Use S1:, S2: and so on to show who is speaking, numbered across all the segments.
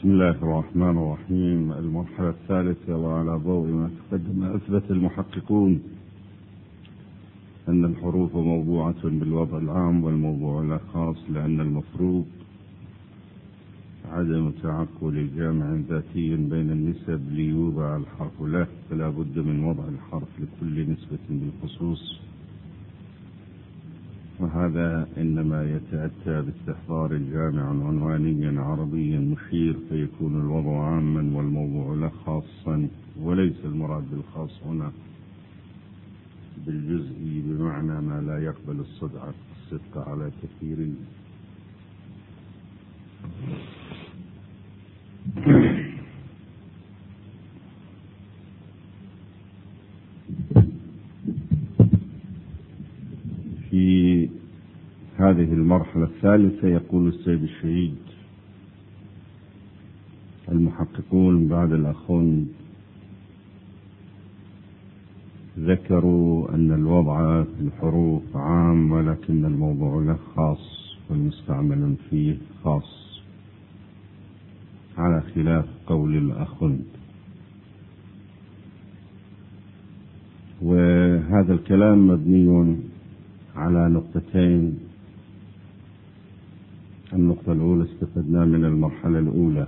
S1: بسم الله الرحمن الرحيم. المرحلة الثالثة، وعلى ضوء ما تقدم أثبت المحققون أن الحروف موضوعة بالوضع العام والموضوع الخاص، لأن المفروض عدم تعقل جامع ذاتي بين النسب ليوضع الحرف له، فلا بد من وضع الحرف لكل نسبة بالخصوص، وهذا إنما يتأتى باستحضار الجامع عنوانيا عربيا مشير، فيكون الوضع عاما والموضوع له خاصا، وليس المراد بالخاص هنا بالجزئي بمعنى ما لا يقبل الصدق على كثير. في هذه المرحلة الثالثة يقول السيد الشهيد: المحققون بعد الأخوند ذكروا أن الوضع في الحروف عام، ولكن الموضوع له خاص والمستعمل فيه خاص، على خلاف قول الأخوند. وهذا الكلام مبني على نقطتين. النقطة الأولى استفدنا من المرحلة الأولى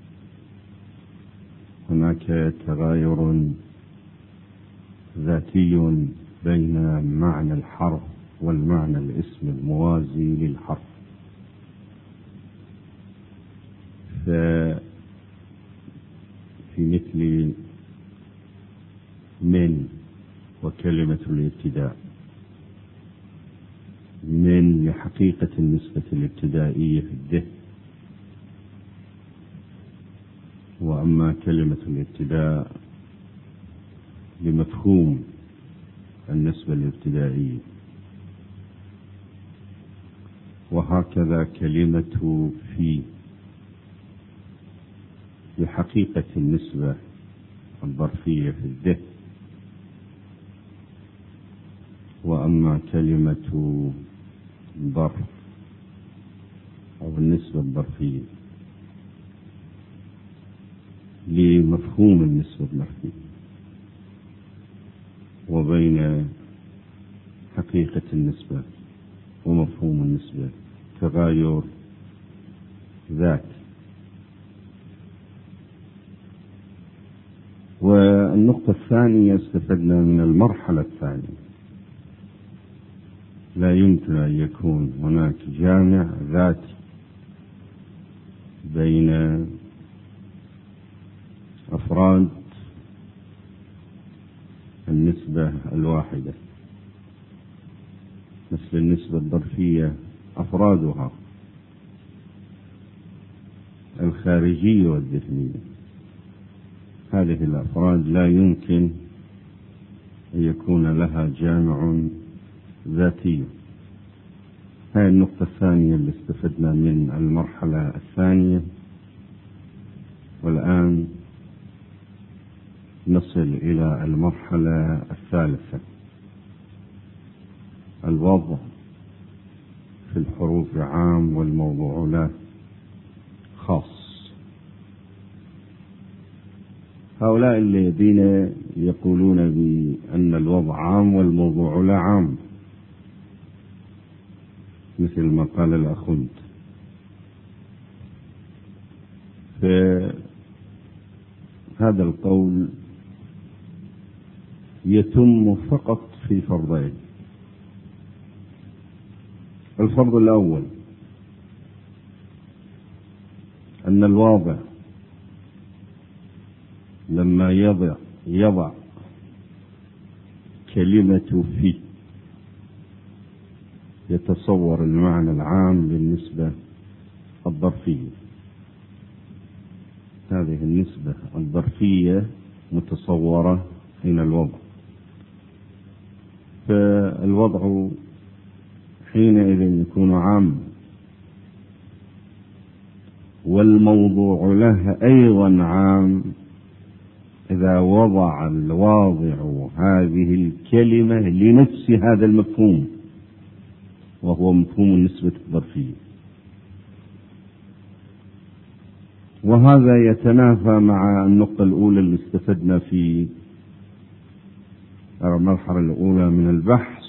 S1: هناك تغاير ذاتي بين معنى الحرف والمعنى الاسم الموازي للحرف. ففي مثل من وكلمة الابتداء، من لحقيقة النسبة الابتدائية في الذهن، وأما كلمة الابتداء لمفهوم النسبة الابتدائية. وهكذا كلمة في لحقيقة النسبة الظرفية في الذهن، وأما كلمة ظرف أو النسبة الظرفية لمفهوم النسبة الظرفية. وبين حقيقة النسبة ومفهوم النسبة تغاير ذات. والنقطة الثانية استفدنا من المرحلة الثانية لا يمكن أن يكون هناك جامع ذاتي بين أفراد النسبة الواحدة، مثل النسبة الظرفية أفرادها الخارجية والذهنية. هذه الأفراد لا يمكن أن يكون لها جامع ذاتي. هذه النقطة الثانية اللي استفدنا من المرحلة الثانية. والآن نصل إلى المرحلة الثالثة، الوضع في الحروف عام والموضوع له خاص. هؤلاء الذين يقولون بأن الوضع عام والموضوع له عام، مثل ما قال الأخوند، فهذا القول يتم فقط في فرضين. الفرض الأول أن الواضع لما يضع كلمة في يتصور المعنى العام للنسبة الظرفية. هذه النسبة الظرفية متصورة حين الوضع، فالوضع حينئذ يكون عام، والموضوع له أيضا عام إذا وضع الواضع هذه الكلمة لنفس هذا المفهوم، وهو مفهوم النسبة الظرفية. وهذا يتنافى مع النقطة الأولى اللي استفدنا في المرحلة الأولى من البحث،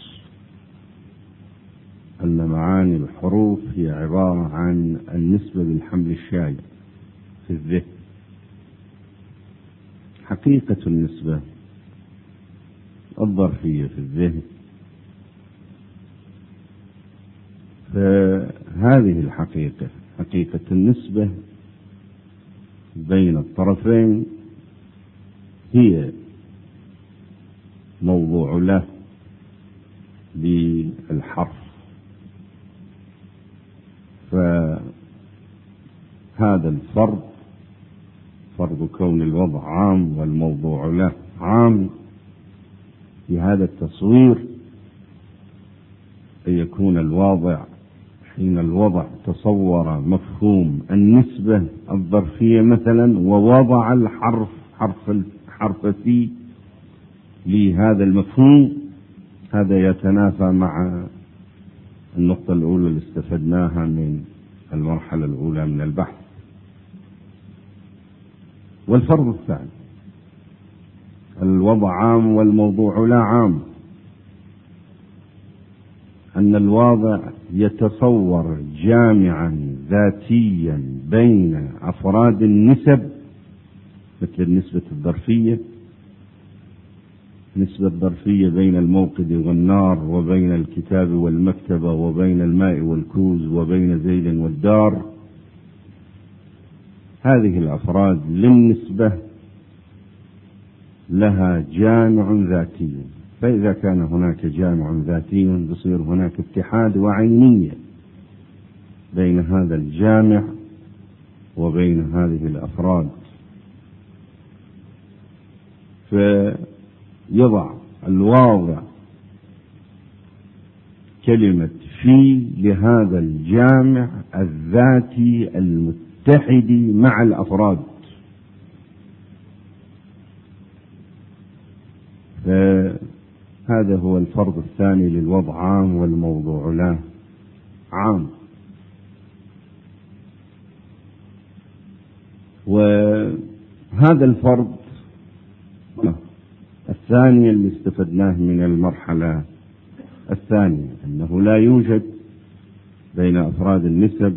S1: أن معاني الحروف هي عبارة عن النسبة بالحمل الشائع في الذهن. حقيقة النسبة الظرفية في الذهن، فهذه الحقيقة حقيقة النسبة بين الطرفين هي موضوع له بالحرف. فهذا الفرض، فرض كون الوضع عام والموضوع له عام، في هذا التصوير أن يكون الواضع حين الوضع تصور مفهوم النسبة الظرفية مثلا، ووضع حرف في لهذا المفهوم، هذا يتنافى مع النقطة الأولى اللي استفدناها من المرحلة الأولى من البحث. والفرض الثاني، الوضع عام والموضوع لا عام، أن الواضع يتصور جامعا ذاتيا بين أفراد النسب، مثل النسبة الظرفية، نسبة ظرفية بين الموقد والنار، وبين الكتاب والمكتبة، وبين الماء والكوز، وبين زيد والدار. هذه الأفراد للنسبة لها جامع ذاتي، فإذا كان هناك جامع ذاتي يصير هناك اتحاد وعينية بين هذا الجامع وبين هذه الأفراد. فيضع الواضع كلمة في لهذا الجامع الذاتي المتحد مع الأفراد. فهذا هو الفرض الثاني للوضع عام والموضوع له عام. وهذا الفرض الثاني اللي استفدناه من المرحلة الثانية، أنه لا يوجد بين أفراد النسب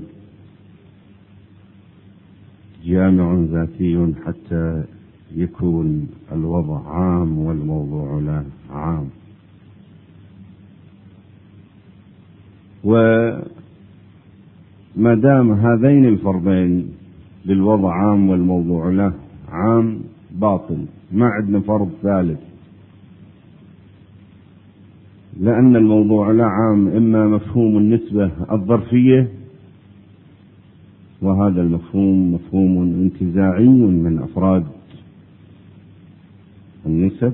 S1: جامع ذاتي حتى يكون الوضع عام والموضوع له عام. وما دام هذين الفرضين للوضع عام والموضوع له عام باطل، ما عندنا فرض ثالث، لأن الموضوع له عام إما مفهوم النسبة الظرفية، وهذا المفهوم مفهوم انتزاعي من أفراد النسب،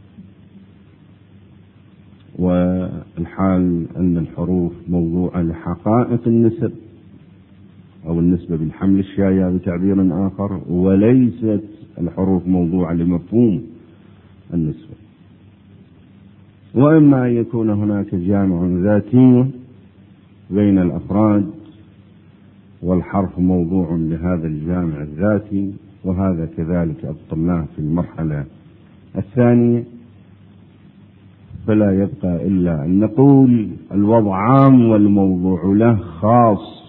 S1: والحال أن الحروف موضوعة لحقائق النسب أو النسبة بالحمل الشائع بتعبير آخر، وليست الحروف موضوعة لمفهوم النسبة. وإما أن يكون هناك جامع ذاتي بين الأفراد والحرف موضوع لهذا الجامع الذاتي، وهذا كذلك أبطلناه في المرحلة الثانية. فلا يبقى إلا أن نقول الوضع عام والموضوع له خاص،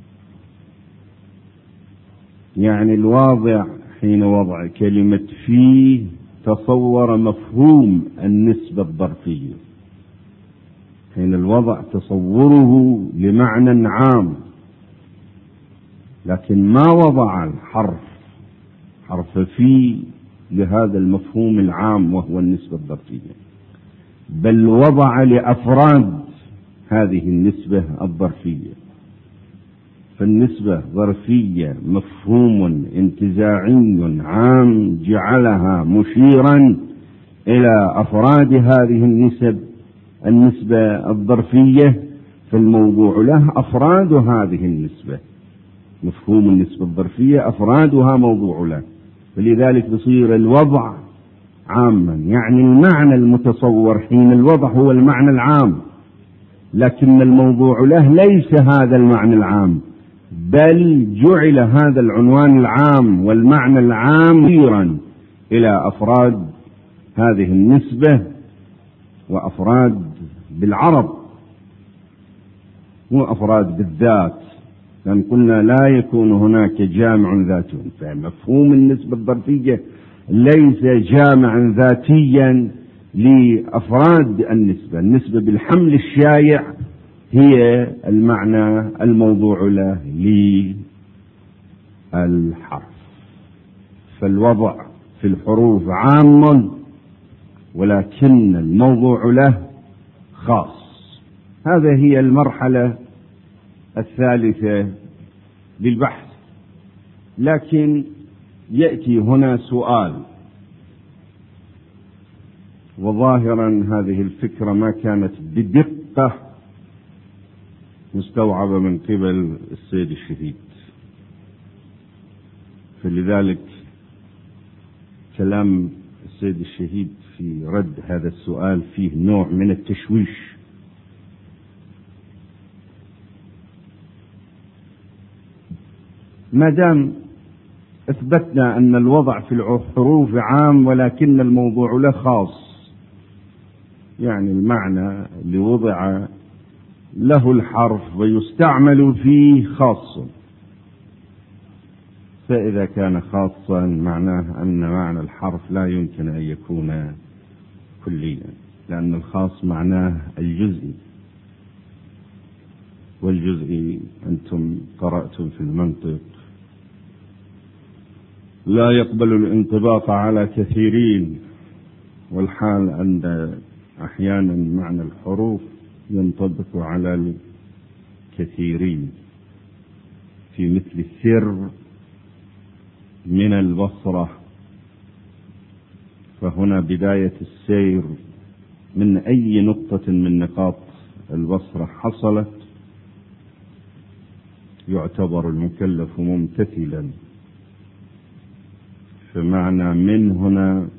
S1: يعني الواضع حين وضع كلمة فيه تصور مفهوم النسبة الظرفية، حين الوضع تصوره لمعنى عام، لكن ما وضع حرف في لهذا المفهوم العام وهو النسبة الظرفية، بل وضع لأفراد هذه النسبة الظرفية. فالنسبة ظرفية مفهوم انتزاعي عام جعلها مشيرا إلى أفراد هذه النسبة الظرفية، فالموضوع له أفراد هذه النسبة، مفهوم النسبة الظرفية أفرادها موضوع له، فلذلك بصير الوضع عاما، يعني المعنى المتصور حين الوضع هو المعنى العام، لكن الموضوع له ليس هذا المعنى العام، بل جعل هذا العنوان العام والمعنى العام مشيرا إلى أفراد هذه النسبة وأفراد بالعرب وأفراد بالذات، لأن قلنا لا يكون هناك جامع ذاتي، فمفهوم النسبة الظرفية ليس جامعا ذاتيا لأفراد النسبة. النسبة بالحمل الشائع هي المعنى الموضوع له للحرف، فالوضع في الحروف عام ولكن الموضوع له خاص. هذه هي المرحلة الثالثة للبحث. لكن يأتي هنا سؤال، وظاهرا هذه الفكرة ما كانت بدقة مستوعبة من قبل السيد الشهيد، فلذلك كلام السيد الشهيد في رد هذا السؤال فيه نوع من التشويش. ما دام اثبتنا ان الوضع في الحروف عام ولكن الموضوع له خاص، يعني المعنى اللي وضع له الحرف ويستعمل فيه خاص، فإذا كان خاصا معناه أن معنى الحرف لا يمكن أن يكون كليا، لأن الخاص معناه الجزئي، والجزئي أنتم قرأتم في المنطق لا يقبل الانطباق على كثيرين، والحال أن أحيانا معنى الحروف ينطبق على الكثيرين، في مثل السر من البصرة، فهنا بداية السير من أي نقطة من نقاط البصرة حصلت يعتبر المكلف ممتثلا، فمعنى من هنا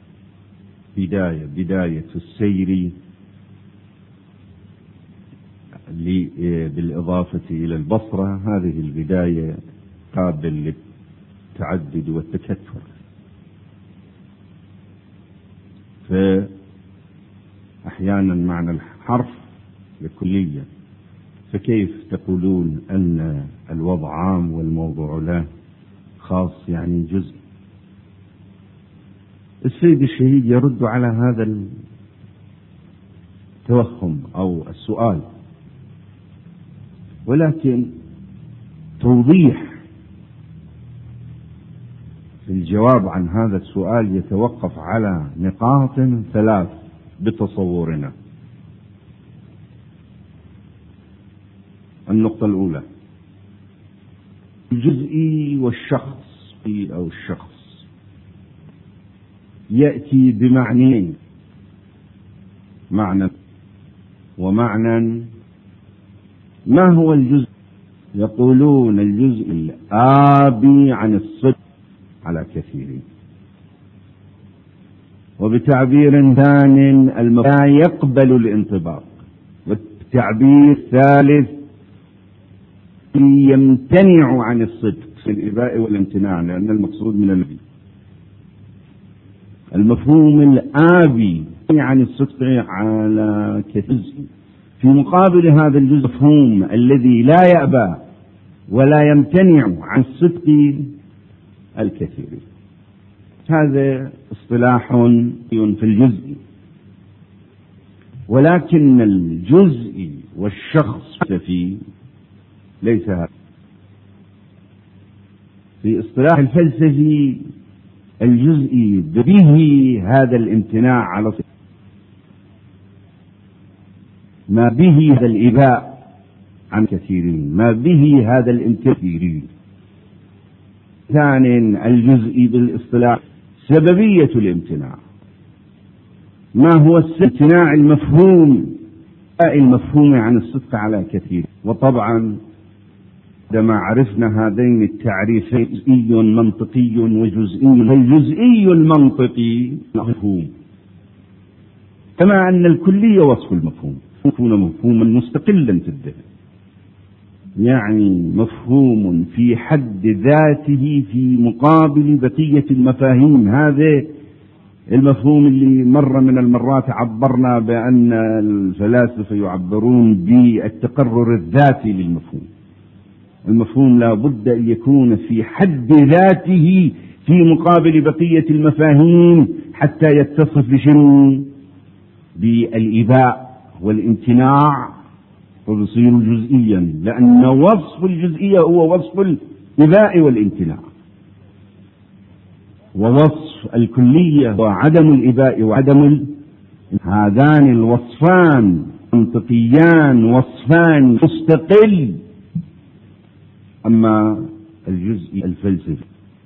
S1: بداية السير بالإضافة إلى البصرة، هذه البداية قابل للتعدد والتكثر. فأحيانا معنى الحرف لكلية، فكيف تقولون أن الوضع عام والموضوع له خاص يعني جزء؟ السيد الشهيد يرد على هذا التوهم أو السؤال، ولكن توضيح في الجواب عن هذا السؤال يتوقف على نقاط ثلاث بتصورنا. النقطة الأولى الجزئي والشخص أو الشخص يأتي بمعنيين، معنى ومعنى. ما هو الجزء؟ يقولون الجزء الآبي عن الصدق على كثيرين، وبتعبير ثاني لا يقبل الانطباق، والتعبير الثالث يمتنع عن الصدق في الإباء والامتناع، لأن المقصود من النبي المفهوم الآبي عن الصدق على كثير. في مقابل هذا الجزء مفهوم الذي لا يأبى ولا يمتنع عن الصدق الكثير. هذا اصطلاح في الجزء، ولكن الجزء والشخص فيه ليس هذا. في اصطلاح الفلسفي الجزئي به هذا الامتناع على صدق، ما به هذا الإباء عن كثيرين، ما به هذا الامتثال. ثاني الجزئي بالاصطلاح سببية الامتناع، ما هو الامتناع المفهوم عن الصدق على كثير. وطبعا عندما عرفنا هذين التعريفين جزئي منطقي وجزئي، فالجزئي المنطقي مفهوم، كما أن الكلية وصف المفهوم يكون مفهوما مستقلا في الذهن. يعني مفهوم في حد ذاته في مقابل بقية المفاهيم. هذا المفهوم اللي مرة من المرات عبرنا بأن الفلاسفة يعبرون بالتقرر الذاتي للمفهوم. المفهوم لا بد أن يكون في حد ذاته في مقابل بقية المفاهيم حتى يتصف بشنو؟ بالإباء والامتناع، ويصير جزئيا، لأن وصف الجزئية هو وصف الإباء والامتناع، ووصف الكلية وعدم الإباء وعدم هذان الوصفان منطقيان، وصفان مستقل. أما الجزء الفلسفي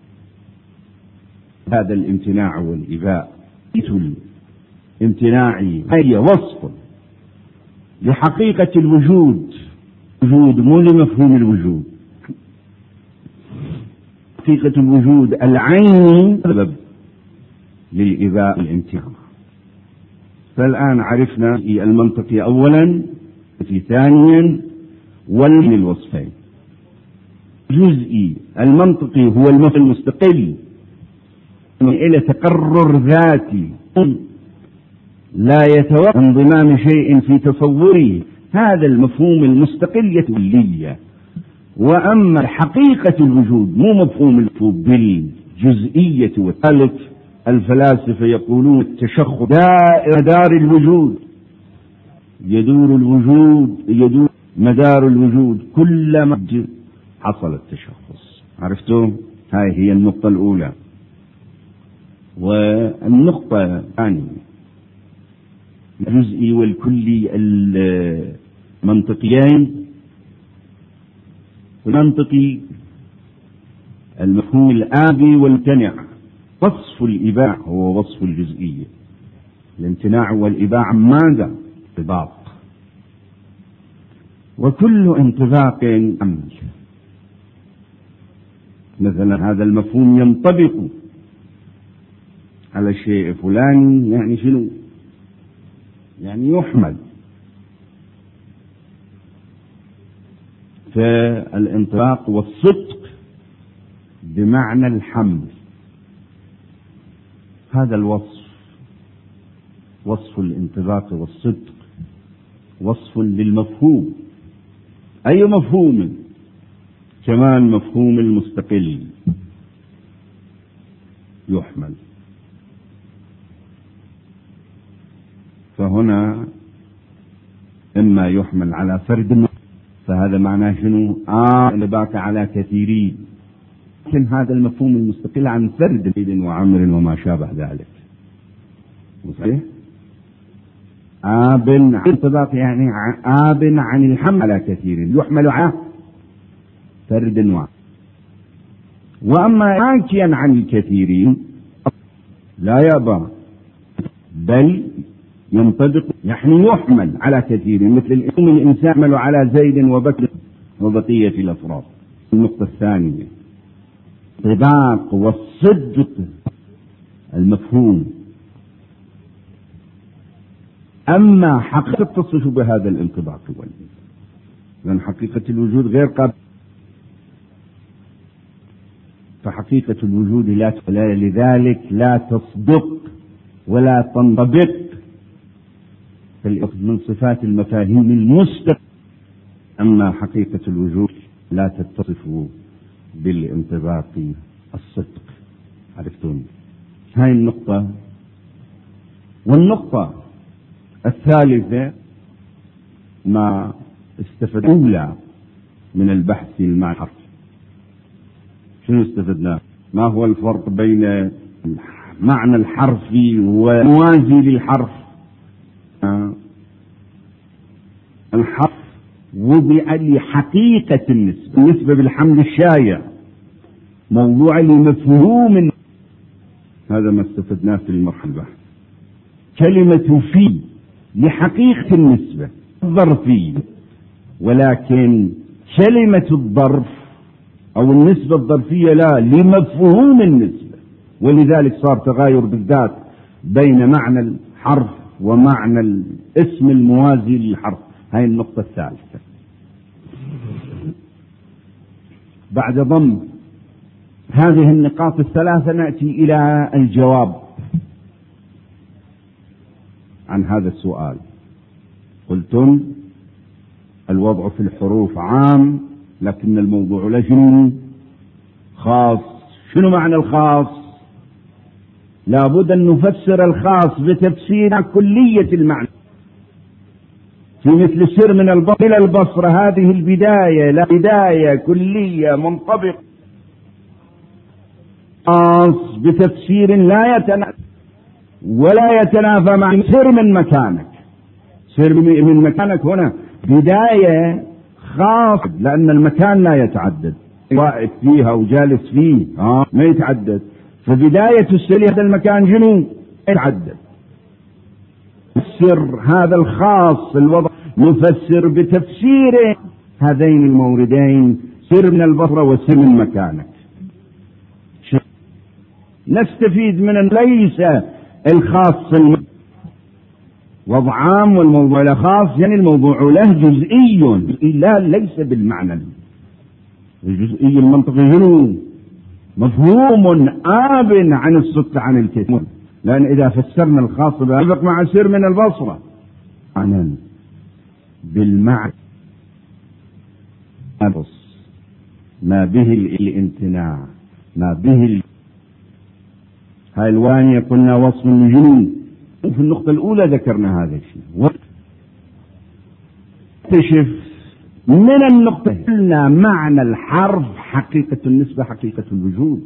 S1: هذا الامتناع والإباء، الامتناع هي وصف لحقيقة الوجود، وجود مو لمفهوم الوجود. حقيقة الوجود العين سبب للإباء والامتناع. فالآن عرفنا المنطقي أولا، في ثانيا والمن الوصفين. جزئي المنطقي هو المفهوم المستقل إلى تقرر ذاتي لا يتوقف انضمام شيء في تصوره، هذا المفهوم المستقل كلية. وأما حقيقة الوجود مو مفهوم الوجود بالجزئية. والثالث الفلاسفة يقولون التشخص دار الوجود، يدور الوجود، يدور مدار الوجود كلما حصل التشخص. عرفتم؟ هاي هي النقطة الأولى. والنقطة الثانية الجزئي والكلي المنطقيين. المنطقي المفهوم الآبي والامتناع، وصف الإباع هو وصف الجزئية. الامتناع والإباع ماذا؟ انطباق، وكل انطباق أمر. مثلا هذا المفهوم ينطبق على شيء فلاني، يعني شنو؟ يعني يحمل. فالانطباق والصدق بمعنى الحمل، هذا الوصف، وصف الانطباق والصدق وصف للمفهوم. أي مفهوم؟ كمان مفهوم المستقل يحمل. فهنا إما يحمل على فرد، فهذا معناه شنو؟ انطباق على كثيرين. لكن هذا المفهوم المستقل عن فرد وعمر وما شابه ذلك. صحيح؟ عن انطباق يعني عن الحمل على كثير، يحمل على فرد واحد. وأما حاكيا عن الكثيرين لا يأبى، بل ينطبق يعني يحمل على كثير، مثل الإنسان يحمل على زيد وبكر وبقية الأفراد. النقطة الثانية انطباق والصدق المفهوم. أما حقيقة تصف بهذا الانطباق لأن حقيقة الوجود غير قابل، فحقيقة الوجود لذلك لا تصدق ولا تنطبق من صفات المفاهيم المستقلة. أما حقيقة الوجود لا تتصف بالانطباق الصدق. عرفتم؟ هاي النقطة. والنقطة الثالثة ما استفدنا من البحث مع الحرف. شنو استفدنا؟ ما هو الفرق بين معنى الحرف وموازي للحرف؟ الحرف وضع لحقيقة النسبة بالحمل الشائع، موضوع لمفهوم. هذا ما استفدناه في المرحلة البحث. كلمة في لحقيقة النسبة الظرفية، ولكن كلمة الظرف أو النسبة الظرفية لا، لمفهوم النسبة. ولذلك صار تغاير بالذات بين معنى الحرف ومعنى الاسم الموازي للحرف. هاي النقطة الثالثة. بعد ضم هذه النقاط الثلاثة نأتي إلى الجواب عن هذا السؤال. قلتم الوضع في الحروف عام، لكن الموضوع له خاص. شنو معنى الخاص؟ لابد أن نفسر الخاص بتفسير كلية المعنى. في مثل سر من البصرة إلى البصرة، هذه البداية لا بداية كلية منطبق خاص بتفسير لا يتنافى ولا يتنافى مع سر من مكانك. سر من مكانك هنا بداية خاص، لأن المكان لا يتعدد، واقف فيها وجالس فيه ما يتعدد، فبداية السر هذا المكان جنو يتعدد. نفسر هذا الخاص الوضع، نفسر بتفسير هذين الموردين، سر من البصرة وسر من مكانك. نستفيد من ليس الخاص وضع عام والموضوع له خاص، يعني الموضوع له جزئي لا ليس بالمعنى الجزئي المنطقي، مفهوم آب عن السكت عن الكتم. لأن إذا فسرنا الخاص بأبق مع سر من البصرة معنى بالمعنى ما به الامتناع، ما به هاي الوانية قلنا وصف النجوم. وفي النقطة الأولى ذكرنا هذا الشيء. واكتشف من النقطة قلنا معنى الحرف حقيقة النسبة، حقيقة الوجود.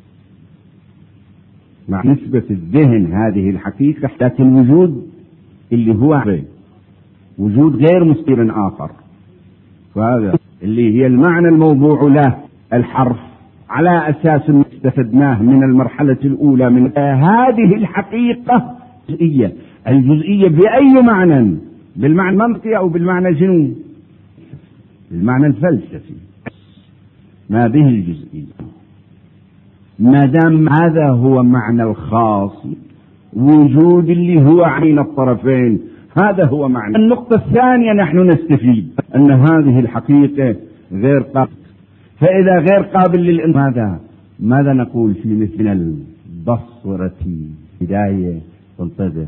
S1: مع نسبة الذهن هذه الحقيقة، لكن الوجود اللي هو وجود غير مصير آخر، فهذا اللي هي المعنى الموضوع له الحرف، على أساس استفدناه من المرحلة الأولى من هذه الحقيقة الجزئية. الجزئية بأي معنى؟ بالمعنى المنطقي أو بالمعنى الجنوني؟ بالمعنى الفلسفي. ما به الجزئية. ما دام هذا هو معنى الخاص، وجود اللي هو عين الطرفين، هذا هو معنى. النقطة الثانية نحن نستفيد أن هذه الحقيقة غير قابل. فإذا غير قابل للإنسان، ماذا نقول في مثل البصرة بداية تنطبق؟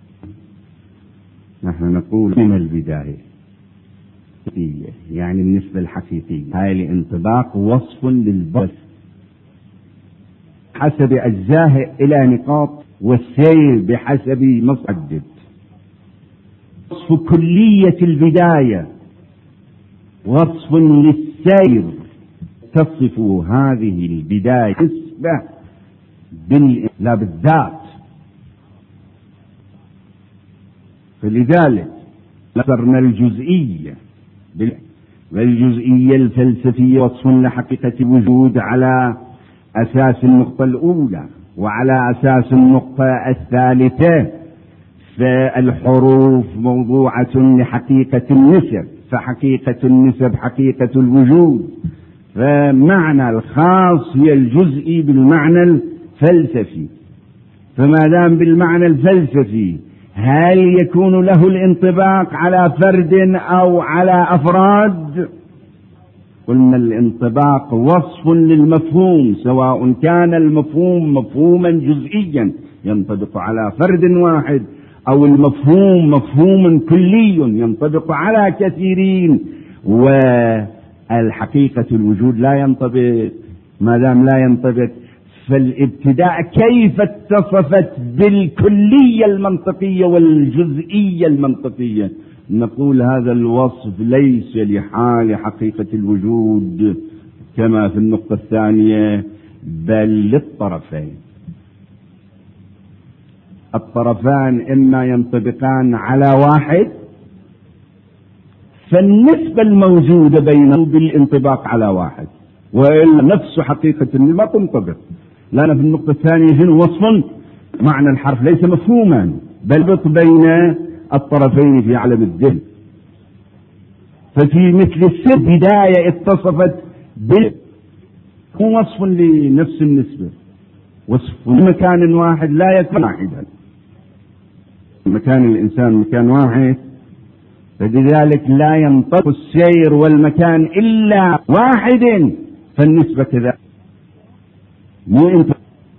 S1: نحن نقول من البداية يعني النسبة الحقيقية. هاي الانطباق وصف للبصر حسب أجزاه إلى نقاط، والسير بحسب مصعد. وصف كلية البداية وصف للسير، تصف هذه البداية نسبة لا بالذات. فلذلك نصرنا الجزئية والجزئية الفلسفية وصف لحقيقة الوجود على أساس النقطة الأولى، وعلى أساس النقطة الثالثة فالحروف موضوعة لحقيقة النسب، فحقيقة النسب حقيقة الوجود. فمعنى الخاص هي الجزئي بالمعنى الفلسفي. فما دام بالمعنى الفلسفي، هل يكون له الانطباق على فرد أو على أفراد؟ قلنا الانطباق وصف للمفهوم، سواء كان المفهوم مفهوما جزئيا ينطبق على فرد واحد، أو المفهوم مفهوم كلي ينطبق على كثيرين. والحقيقة الوجود لا ينطبق. ما دام لا ينطبق، فالابتداء كيف اتصفت بالكلية المنطقية والجزئية المنطقية؟ نقول هذا الوصف ليس لحال حقيقة الوجود كما في النقطة الثانية، بل للطرفين. الطرفان إما ينطبقان على واحد، فالنسبة الموجودة بينهم بالانطباق على واحد، وإلا نفس حقيقة ما تنطبق. لأن في النقطة الثانية وصف معنى الحرف ليس مفهوما، بل ربط بين الطرفين في عالم الذهن. ففي مثل السر بداية اتصفت هو وصف لنفس النسبة، وصف مكان واحد لا يكون واحدا. مكان الإنسان مكان واحد، فلذلك لا ينطبق السير والمكان إلا واحد فالنسبة كذا مو انت.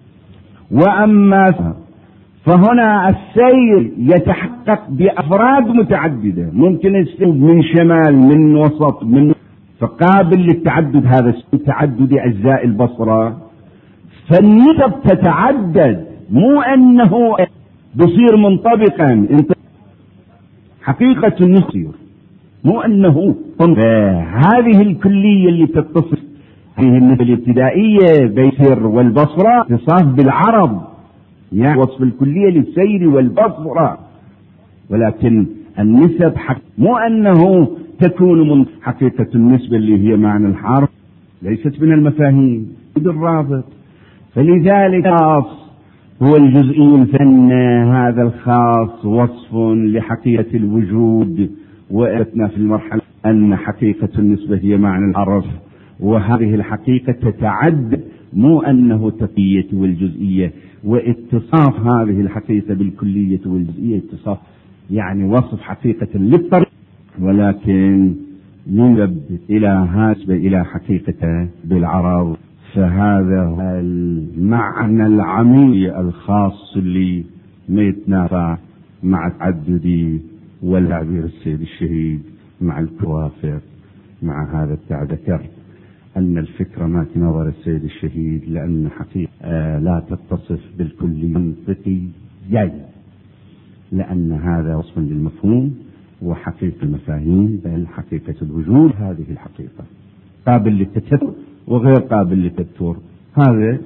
S1: وأما فهنا السير يتحقق بأفراد متعددة، ممكن يستوي من شمال من وسط من، فقابل للتعدد. هذا تعدد أجزاء البصرة، فالنسب تتعدد، مو أنه بصير منطبقا. انت حقيقة النصير مو أنه هذه الكلية اللي تتصل هذه النسبة الابتدائية بيسير والبصرة تصاف بالعرب، يعني وصف الكلية للسير والبصرة. ولكن النسب مو أنه تكون من حقيقة النسبة اللي هي معنى الحرف ليست من المفاهيم الرابط. فلذلك هو الجزئي الفن، هذا الخاص وصف لحقيقة الوجود. وأتنا في المرحلة أن حقيقة النسبة هي معنى الحرف، وهذه الحقيقة تتعدد، مو أنه تقية والجزئية. واتصاف هذه الحقيقة بالكلية والجزئية اتصاف يعني وصف حقيقة للطريق، ولكن ينسب إلى هاسبة إلى حقيقة بالعرب. فهذا هو المعنى العميق الخاص اللي ما يتنافى مع تعددي والتعبير السيد الشهيد مع الكوافر. مع هذا التعذكر أن الفكرة ما تنظر السيد الشهيد، لأن حقيقة لا تتصف بالكلي منطقي جاي، لأن هذا وصف للمفهوم وحقيقة المفاهيم، بل حقيقة الوجود هذه الحقيقة قابل للتكتر وغير قابل للتكتر. هذا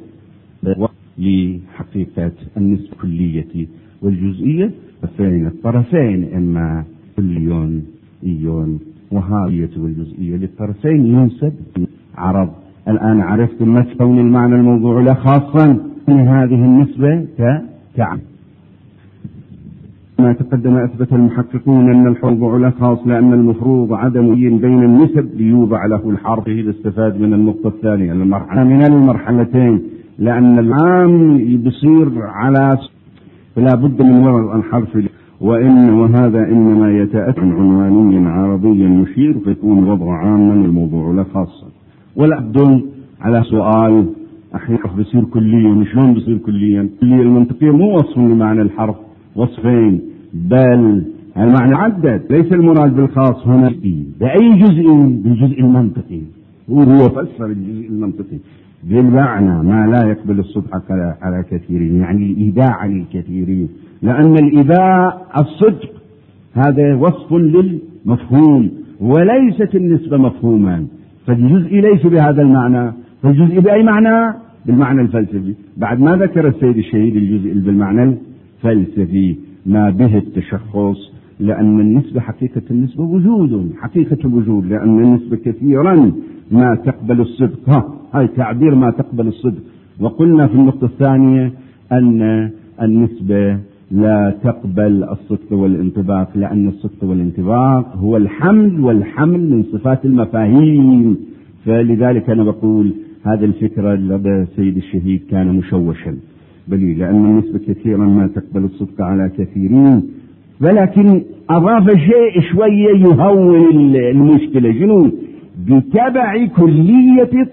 S1: لحقيقة النسبة الكلية والجزئية بين الطرفين، إما كليون إيون، وهذه والجزئية للطرفين ينسب عرب. الآن عرفت ما كون المعنى الموضوع له خاصا من هذه النسبة كعب. ما تقدم أثبت المحققون أن الموضوع له خاص، لأن المفروض عدم بين النسب ليوضع له الحرف. إذا استفاد من النقطة الثانية المرحلة من المرحلتين، لأن العام يصير على فلا بد من وضع الحرف. وهذا إنما يتأتى عنوانيا عربيا يشير، فيكون وضع عاما الموضوع له خاصا. ولا أبدل على سؤال أحيانا بصير كليا، شلون بصير كليا؟ الكلية المنطقية مو وصف لمعنى الحرف، وصفين، بل المعنى عدد. ليس المراد بالخاص هنا بأي جزء، بالجزء المنطقي. هو فسر الجزء المنطقي بالمعنى ما لا يقبل الصدق على كثيرين، يعني الإيداع عن الكثيرين، لأن الإيداع الصدق هذا وصف للمفهوم، وليست النسبة مفهوما. فالجزء ليس بهذا المعنى، فالجزء بأي معنى؟ بالمعنى الفلسفي. بعد ما ذكر السيد الشهيد الجزء بالمعنى الفلسفي ما به التشخص، لأن النسبة حقيقة النسبة وجود، حقيقة الوجود، لأن النسبة كثيرا ما تقبل الصدق. هاي تعبير ما تقبل الصدق. وقلنا في النقطة الثانية أن النسبة لا تقبل الصدق والانطباق، لأن الصدق والانطباق هو الحمل، والحمل من صفات المفاهيم. فلذلك أنا بقول هذا الفكرة لدى سيد الشهيد كان مشوشا، بل لأن النسبة كثيرا ما تقبل الصدق على كثيرين. ولكن أضاف شيء شوية يهون المشكلة، شنو؟ بتبع كلية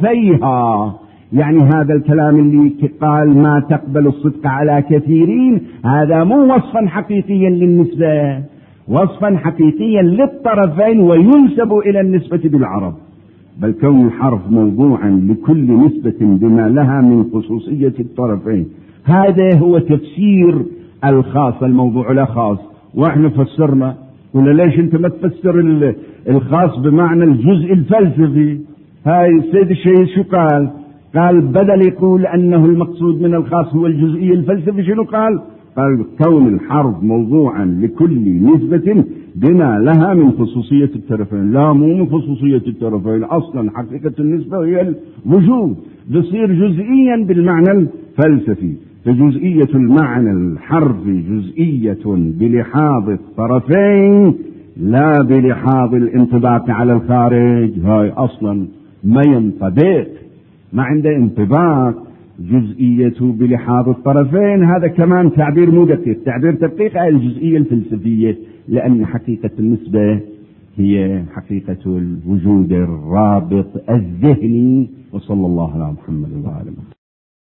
S1: طرفيها. يعني هذا الكلام اللي قال ما تقبل الصدق على كثيرين، هذا مو وصفا حقيقيا للنسبة، وصفا حقيقيا للطرفين، وينسب إلى النسبة بالعرب. بل كون الحرف موضوعا لكل نسبة بما لها من خصوصية الطرفين، هذا هو تفسير الخاص الموضوع له خاص. واحنا فسرنا قلنا ليش انت ما تفسر الخاص بمعنى الجزء الفلسفي؟ هاي السيد الشهيد شو قال؟ قال بدل يقول أنه المقصود من الخاص هو الجزئي الفلسفي، شنو قال؟ قال كون الحرف موضوعا لكل نسبة بما لها من خصوصية الطرفين. لا، مو من خصوصية الطرفين أصلا، حقيقة النسبة هي الوجود، بصير جزئيا بالمعنى الفلسفي. فجزئية المعنى الحرفي جزئية بلحاظ الطرفين، لا بلحاظ الانطباق على الخارج. هاي أصلا ما ينطبق، ما عنده انطباق. جزئية بلحاظ الطرفين هذا كمان تعبير مو دقيق، تعبير دقيق على الجزئية الفلسفية، لأن حقيقة النسبة هي حقيقة الوجود الرابط الذهني. وصلى الله على محمد وعلى آله.